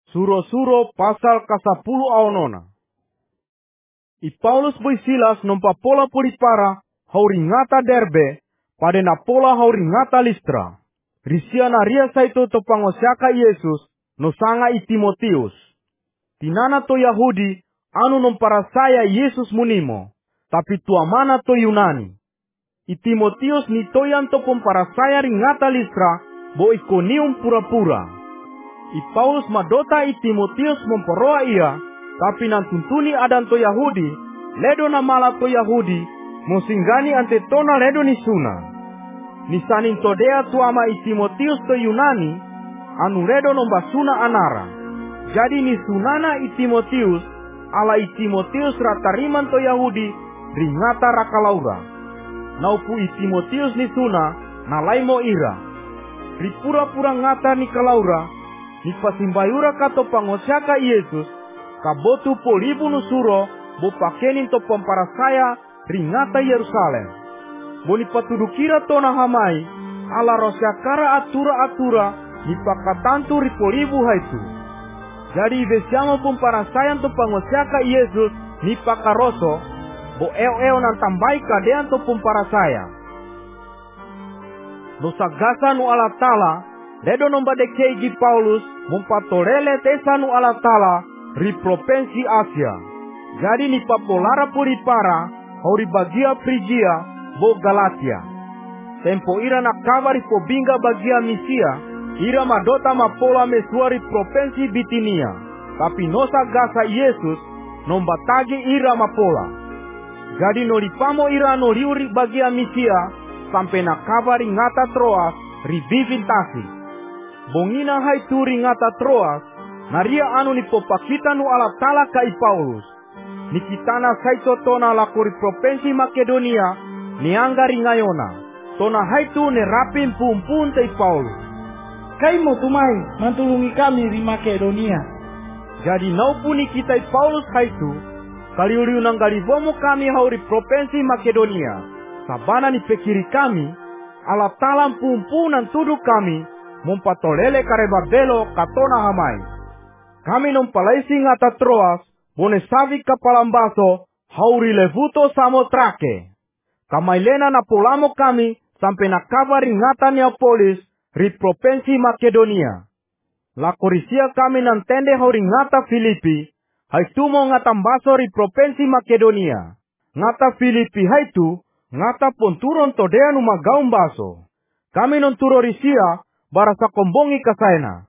Suro-suro pasal ke-10 aonona. I Paulus boy Silas nompa pola pulipara hauringata Derbe pada na pola hauringata Listra. Risia na ria saito to pangosiaka Yesus no sanga i Timotius. Tinana to Yahudi anu nompara saya Yesus munimo, tapi tuamana to Yunani. I Timotius ni toyan to pompara saya ringata Listra bo Ikonium pura-pura. I Paulus madota i Timotius memporoa ia, tapi nantuntuni adan to Yahudi, ledo na mala to Yahudi, mosinggani ante tona ledo ni suna. Nisanin todea tuama i Timotius to Yunani, anu ledo nomba suna anara. Jadi ni sunana i Timotius, ala i Timotius ratariman to Yahudi, ringata rakalaura. Naupu i Timotius ni suna, nalaimo ira. Ripura-pura ngata ni kalaura, ni pasimbayura kato pangosiaka Yesus, kabotu polibu nusuro, bo pakenin to pamparasaya ringata Yerusalem. Bo ni patudukira tona hamai, ala rosyakara atura-atura, ni pakatantu ripolibu haitu. Jadi besiamo pamparasaya to pangosiaka Yesus, ni pakaroso, bo eo-eo nan tambai kadean to pamparasaya. Dosa gasa nu ala tala, dedo nomba dekeigi Paulus mumpatolele tesanu ala tala ri provinsi Asia. Jadi ni papolara puripara hauri bagia Frigia bo Galatia. Tempo ira na kavari pobinga bagia Misia, ira madota mapola mesuari provinsi Bitinia. Tapi nosa gasa Yesus nomba tagi ira mapola. Jadi nolipamo ira noliuri bagia Misia sampai na kavari ngata Troas ribivintasi. Bongina hai turi ngata Troas, naria anu ni popakita nu ala tala kai Paulus. Nikitana saito tona lakuri provinsi Makedonia, niangga ringayona. Tona hai tu ne rapin pumpun tei Paulus. Kai mo tumai mantulungi kami di Makedonia. Jadi naupu nikitai Paulus hai tu, kaliuriu nang galibomo kami hauri provinsi Makedonia. Sabana ni pekiri kami, ala talam pumpunan tuduh kami, mumpatolele kareba belo katona hamai. Kami nompalaisi ngata Troas, bone savi kapalambaso, hauri levuto samotrake. Kamailena na polamo kami, sampai na kavari ngata Neapolis, ri provinsi Makedonia. Lakorisia kami nantende hauri ngata Filipi, haitumo ngata mbaso ri provinsi Makedonia. Ngata Filipi haitu, ngata ponturon todea nu magaum baso. Kami non turo risia, barasa kombongi kasaena.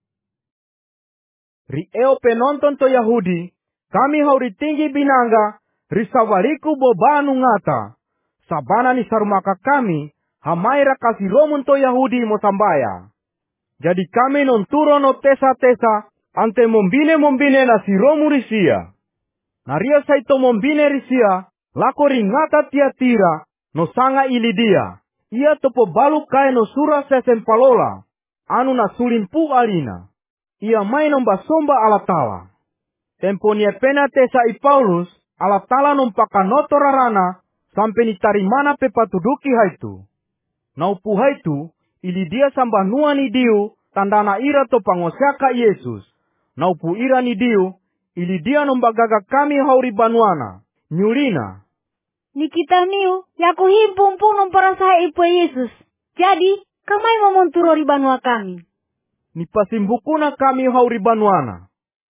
Ri eo penonton to Yahudi, kami hauri tinggi binanga, risawaliku bobanu ngata. Sabana ni sarumaka kami, hamaira kasih romun to Yahudi mosambaya. Jadi kami non turo no tesa-tesa, ante mombine na si romu risia. Naria saito mombine risia, lako ringata Tiatira, no sanga ilidia. Ia topo balu kae no sura sesempalola, anu na sulimpu alina. Ia mai nomba somba alatala. Tempo ni pena tesa i Paulus, alatala nompaka noto rarana, sampai ni tarimana pe patuduki haitu. Naupu haitu, ilidia sambah nua ni diu, tandana ira to pangosiaka Yesus. Naupu ira ni diu, ilidia nombagaga kami hauri banuana, nyulina. Nikita niu, yaku himpumpu nomparasa ipu Yesus. Jadi, kamai momonturo ribanua kami. Nipasimbukuna kami hauri banuana.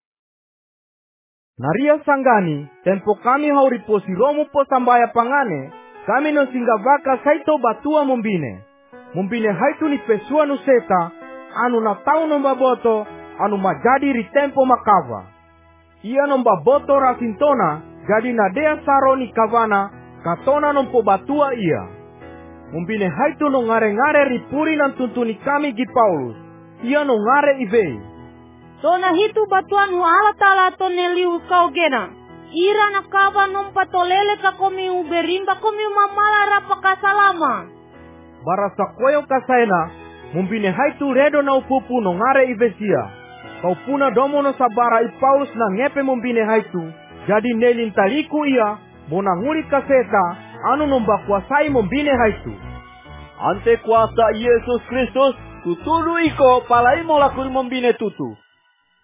Naria sanggani, tempo kami hauri posiromu po sambaya pangane, kami no singgavaka saito batua mombine. Mombine haitu ni pesua nu seta, anu na tau nomba boto, anu majadi ri tempo makava. Ia nomba boto rasintona, jadi nadea saro ni kavana, katona nompo batua ia. Mombine haitu no ngare-ngare ripuri nan tuntuni kami gi Paulus. Ia no ngare ibei. Tona hitu batuan hu ala tala toneliu kau gena. Ira na kava nompa tolele ka komi uberimba komi mamala rapa kasalama. Barasa koyo kasaena, mombine haitu redo na upupu no ngare ibesia. Kau puna domo no sabara i Paulus na ngepe mombine haitu. Jadi nelin taliku ia, bonanguli kaseta, anu nomba kuasai mombine haitu. Ante kuasa Yesus Kristus, tutudu iko palai molakuri mombine tutu.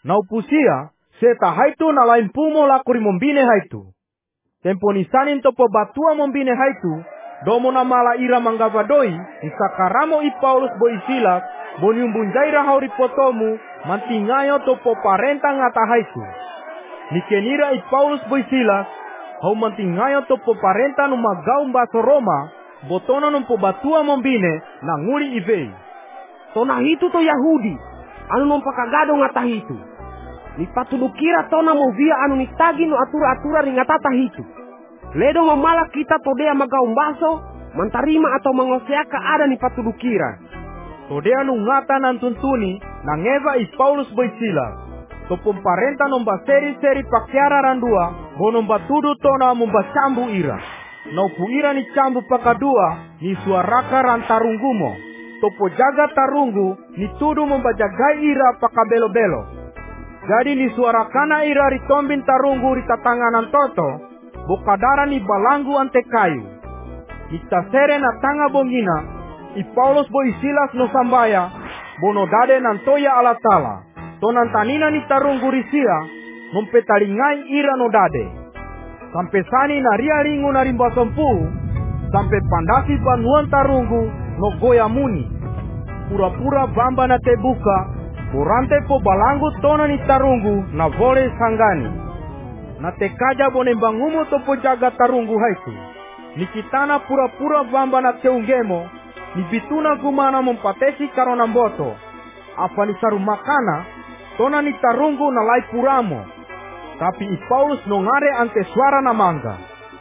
Naupusia, seta haitu na lain pumo lakuri mombine haitu. Tempo nisanin topo batua mombine haitu, domo na mala ira manggavadoi, isakaramo i Paulus bo Silas, bo niumbunjaira hauri potomu, mantingayo topo parenta ngata haitu. Nikenira i Paulus bo Silas, hau mantingayo topo parenta numagau mbaso Roma, botona numpo batua mombine na nguri ivei. Tona hitu to Yahudi, anu nompakagado ngata hitu. Ni patulukira tona movia anu nitagi no atura-atura ringatata hitu. Ledo mamala kita todea magaumbaso, mantarima atau mangoseaka ada ni patulukira. Todea nu ngata nantuntuni, nangeva i Paulus boy Silas. Topom parenta nomba seri-seri pakiara randua, bonomba tudu tona momba cambu ira. Naupu ira ni cambu pakadua, ni suaraka rantarunggumo. Topo jaga tarunggu, ni tudu momba jagai ira pakabelo-belo. Jadi ni suarakana ira ritombin tarunggu ritatanganan toto, bokadara ni balanggu ante kayu. Itasere na tanga bongina, i Paulus boy Silas no sambaya, bono dade nantoya alatala. Tonan tanina ni tarunggu risia, nompetaringai ira no dade. Sampai sani na ria ringu na rimba sompu, sampai pandasi banuan tarunggu no goya muni. Pura-pura bamba na tebuka, Borante po balangu tona ni tarunggu na vole sangani. Na tekaja bonembangumo topo jaga tarunggu haitu. Nikitana pura-pura bamba na teungemo. Ni bituna gumana mompatesi karona mboto. Apa ni saru makana tona ni tarunggu na lai puramo. Tapi i Paulus nongare ante suara na manga.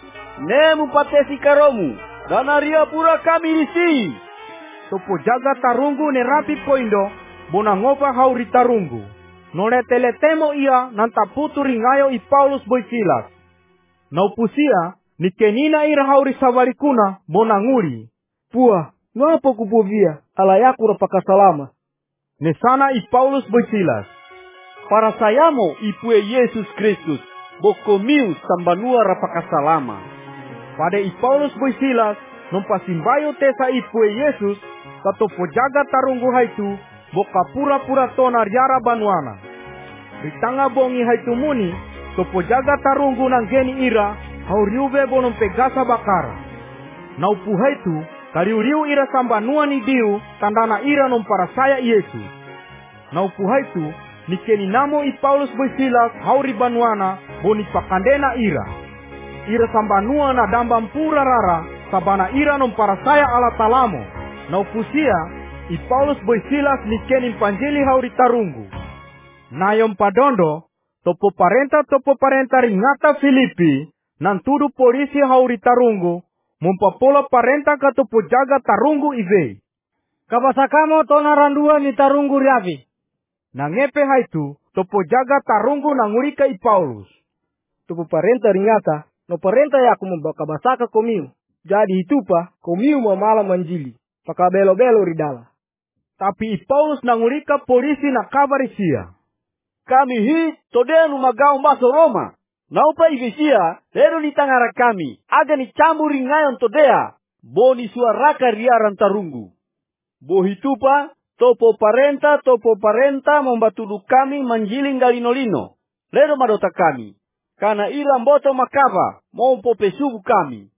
Ne mumpatesi karomu. Dana ria pura kami risi. Topo jaga tarunggu ne rapi poindo. Bona ngopa hauri tarunggu. Nole teletemo ia nantaputu ringayo i Paulus boy Silas. Naupusia, ni kenina ira hauri sawalikuna bona nguri. Pua, ngapa kupovia, alayaku rapaka salama. Nesana i Paulus boy Silas. Para sayamo ipue Yesus Kristus, bokomiu sambanua rapaka salama. Pada i Paulus boy Silas, nompasimbayo tesa ipue Yesus, katopo jaga tarunggu haitu, boka pura-pura tona riara banuana. Ritanga bongi haitumuni, topo jaga tarunggu nang geni ira, hauriuve bonom pegasa bakara. Naupu haitu, kariuriu ira sambanua ni diu, tandana ira nom para saya Yesus. Naupu haitu, nikeni namo i Paulus boy Silas hauri banuana, boni pakandena ira. Ira sambanua na dambam pura rara, sabana ira nom para saya ala talamo. Naupusia, i Paulus boy Silas nikeni panjili hauri tarunggu. Nayom padondo, topo parenta ringata Filipi, nantudu polisi hauri tarunggu, mumpapola parenta ka topo jaga tarunggu ivei. Kabasakamo tona randua ni tarunggu riavi. Nangepe haitu, topo jaga tarunggu nangurika i Paulus. Topo parenta ringata, no parenta yaku membakabasaka komiu. Jadi itupa, komiu mamala manjili, pakabelo-belo ridala. Tapi i Paulus nangurika polisi na kabarisia. Kami hi todea numagau maso Roma. Naupa ivisia, lero ni tangara kami, aga ni cambu ringayon todea, boni suaraka riaran tarunggu. Bohitupa, topo parenta membatudu kami manjiling galino-lino. Lero madota kami, kana ira mboto makava, mompo pesubu kami.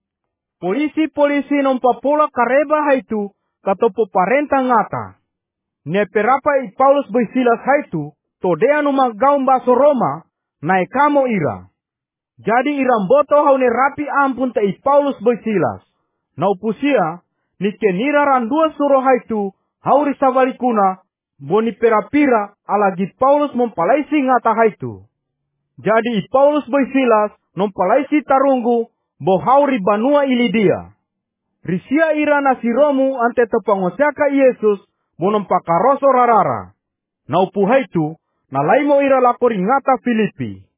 Polisi nompapola kareba haitu, katopo parenta ngata. Neperapa i Paulus boy Silas haitu, todea numagau mbaso Roma, naekamo ira. Jadi iramboto haune rapi ampun te i Paulus boy Silas. Naupusia, nikenira randua suro haitu, hauri sawalikuna, boni perapira alagi Paulus mompalaisi ngata haitu. Jadi i Paulus boy Silas, nompalaisi tarunggu, bo hauri banua ilidia. Risia ira nasiromu ante topangosiaka Yesus, bonom pakaroso rarara. Naupu haitu, nalaimo ira lakori ngata Filipi.